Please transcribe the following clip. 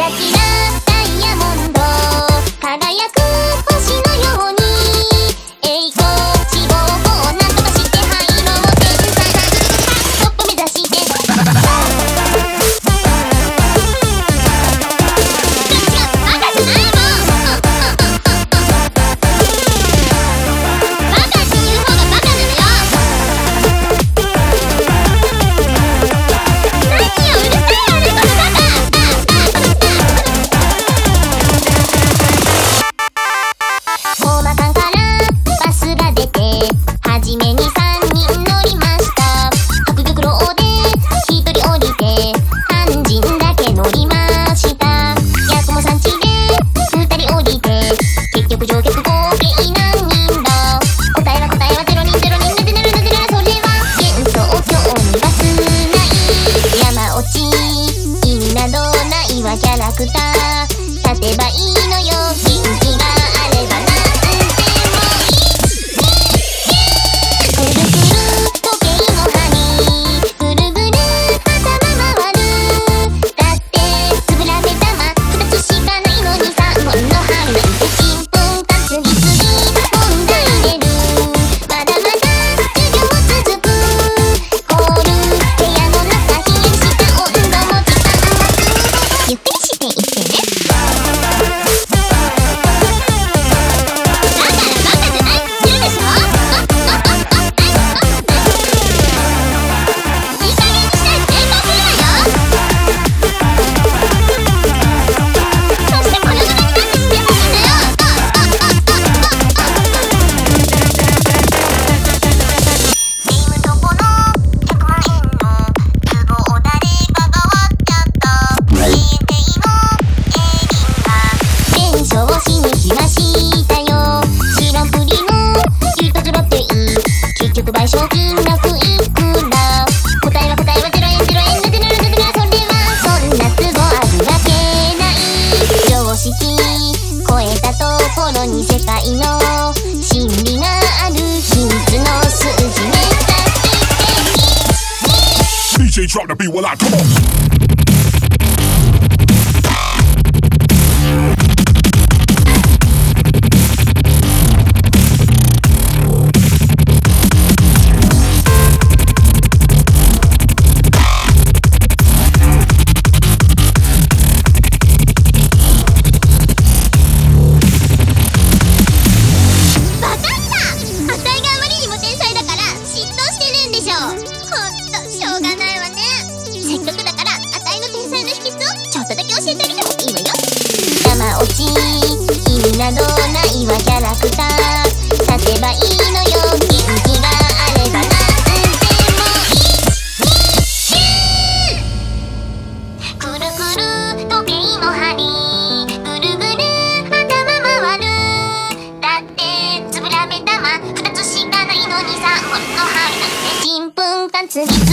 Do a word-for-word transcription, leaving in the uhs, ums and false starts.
ラキラダイヤモンド輝く星のように栄光志望をなんとかして入ろう天才トップ目指してキャラクター立てばいいのよ元気があればなんでもいいくるくる時計の針ぐるぐる頭回るだってつぶら目玉二つしかないのにさんぼんの針なんてちんぷんか次々問題出るまだまだ授業続くホール部屋の中冷えした温度も時間がゆっくりしていってね。だからバカじゃないって言うでしょ。いい加減にしないと転校するわよ。そしてこのぐらいになってしてほしいんだよ。ゲームとこのひゃくまんえんの壺を誰かが割っちゃった。弁償しに来ましたよ知らんぷりのいたずらっていい結局賠償金額いくら答えは答えはゼロえんゼロえんなぜならなぜならそれはそんな都合あるわけない常識超えたところに世界の真理がある秘密の数字ねだって D J drop the beat while I come on.山落ち意味などないわキャラクター立てばいいのよ元気があればなんでもいいくるくる時計の針ぐるぐる頭回るだってつぶら目玉二つしかないのにさんぼんの針なんてちんぷんかん次